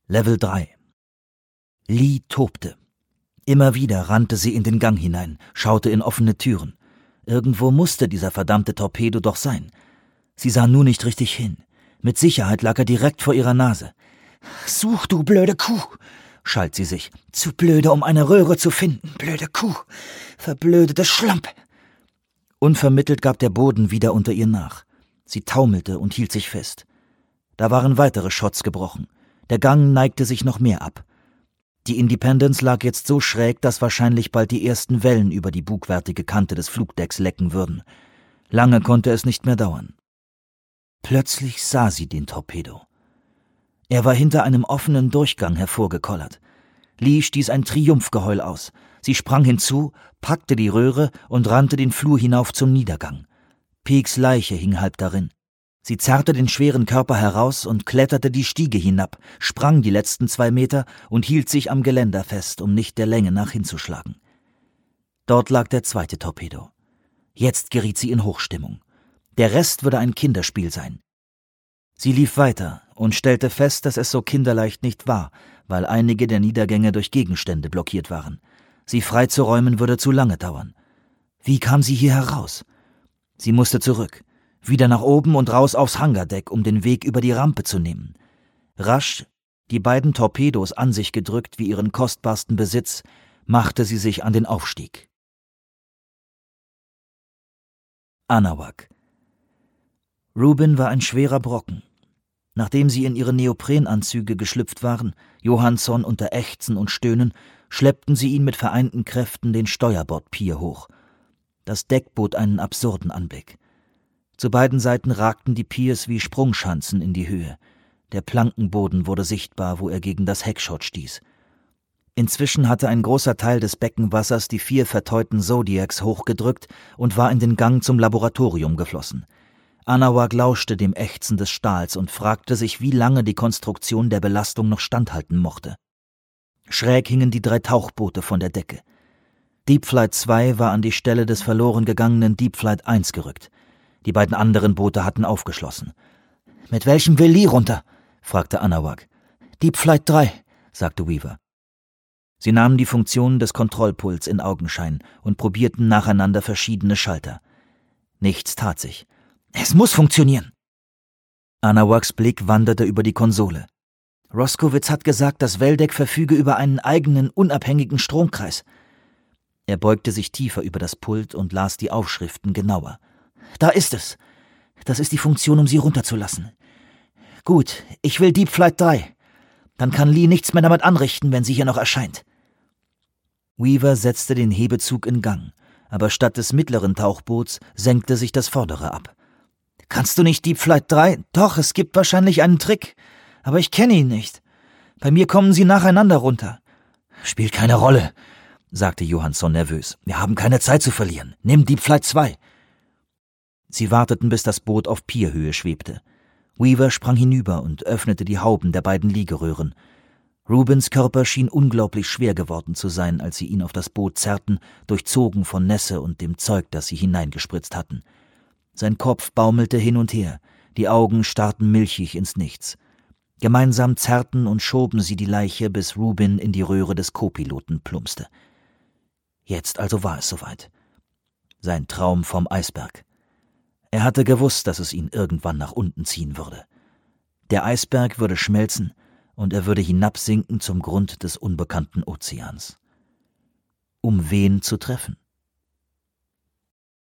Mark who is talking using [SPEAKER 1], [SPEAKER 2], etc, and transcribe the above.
[SPEAKER 1] Level 3. Lee tobte. Immer wieder rannte sie in den Gang hinein, schaute in offene Türen. Irgendwo musste dieser verdammte Torpedo doch sein. Sie sah nur nicht richtig hin. Mit Sicherheit lag er direkt vor ihrer Nase. »Such, du blöde Kuh«, schalt sie sich. »Zu blöde, um eine Röhre zu finden, blöde Kuh. Verblödete Schlampe.« Unvermittelt gab der Boden wieder unter ihr nach. Sie taumelte und hielt sich fest. Da waren weitere Schotts gebrochen. Der Gang neigte sich noch mehr ab. Die Independence lag jetzt so schräg, dass wahrscheinlich bald die ersten Wellen über die bugwärtige Kante des Flugdecks lecken würden. Lange konnte es nicht mehr dauern. Plötzlich sah sie den Torpedo. Er war hinter einem offenen Durchgang hervorgekollert. Lee stieß ein Triumphgeheul aus. Sie sprang hinzu, packte die Röhre und rannte den Flur hinauf zum Niedergang. Peaks Leiche hing halb darin. Sie zerrte den schweren Körper heraus und kletterte die Stiege hinab, sprang die letzten 2 Meter und hielt sich am Geländer fest, um nicht der Länge nach hinzuschlagen. Dort lag der zweite Torpedo. Jetzt geriet sie in Hochstimmung. Der Rest würde ein Kinderspiel sein. Sie lief weiter und stellte fest, dass es so kinderleicht nicht war, weil einige der Niedergänge durch Gegenstände blockiert waren. Sie freizuräumen würde zu lange dauern. Wie kam sie hier heraus? Sie musste zurück. Wieder nach oben und raus aufs Hangardeck, um den Weg über die Rampe zu nehmen. Rasch, die beiden Torpedos an sich gedrückt wie ihren kostbarsten Besitz, machte sie sich an den Aufstieg. Anahuac. Rubin war ein schwerer Brocken. Nachdem sie in ihre Neoprenanzüge geschlüpft waren, Johansson unter Ächzen und Stöhnen, schleppten sie ihn mit vereinten Kräften den Steuerbordpier hoch. Das Deck bot einen absurden Anblick. Zu beiden Seiten ragten die Piers wie Sprungschanzen in die Höhe. Der Plankenboden wurde sichtbar, wo er gegen das Heckschott stieß. Inzwischen hatte ein großer Teil des Beckenwassers die 4 verteuten Zodiacs hochgedrückt und war in den Gang zum Laboratorium geflossen. Anahuac lauschte dem Ächzen des Stahls und fragte sich, wie lange die Konstruktion der Belastung noch standhalten mochte. Schräg hingen die 3 Tauchboote von der Decke. Deep Flight 2 war an die Stelle des verloren gegangenen Deep Flight 1 gerückt. Die beiden anderen Boote hatten aufgeschlossen. »Mit welchem will Lee runter?« fragte Anahuac. »Deep Flight 3«, sagte Weaver. Sie nahmen die Funktionen des Kontrollpults in Augenschein und probierten nacheinander verschiedene Schalter. Nichts tat sich. »Es muss funktionieren!« Anahuacs Blick wanderte über die Konsole. »Roskowitz hat gesagt, das Welldeck verfüge über einen eigenen, unabhängigen Stromkreis.« Er beugte sich tiefer über das Pult und las die Aufschriften genauer. »Da ist es. Das ist die Funktion, um sie runterzulassen. Gut, ich will Deep Flight 3. Dann kann Lee nichts mehr damit anrichten, wenn sie hier noch erscheint.« Weaver setzte den Hebezug in Gang, aber statt des mittleren Tauchboots senkte sich das vordere ab. »Kannst du nicht Deep Flight 3? Doch, es gibt wahrscheinlich einen Trick. Aber ich kenne ihn nicht. Bei mir kommen sie nacheinander runter.« »Spielt keine Rolle«, sagte Johansson nervös. »Wir haben keine Zeit zu verlieren. Nimm Deep Flight 2. Sie warteten, bis das Boot auf Pierhöhe schwebte. Weaver sprang hinüber und öffnete die Hauben der beiden Liegeröhren. Rubins Körper schien unglaublich schwer geworden zu sein, als sie ihn auf das Boot zerrten, durchzogen von Nässe und dem Zeug, das sie hineingespritzt hatten. Sein Kopf baumelte hin und her, die Augen starrten milchig ins Nichts. Gemeinsam zerrten und schoben sie die Leiche, bis Rubin in die Röhre des Co-Piloten plumpste. Jetzt also war es soweit. Sein Traum vom Eisberg. Er hatte gewusst, dass es ihn irgendwann nach unten ziehen würde. Der Eisberg würde schmelzen und er würde hinabsinken zum Grund des unbekannten Ozeans. Um wen zu treffen?